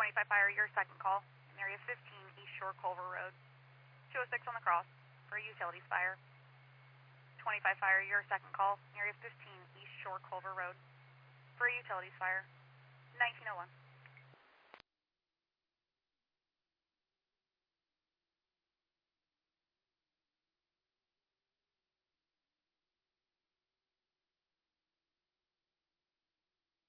25 Fire, your second call, in area 15 East Shore Culver Road. 206 on the cross for a utilities fire. 25 Fire, your second call, in area 15 East Shore Culver Road for a utilities fire. 1901.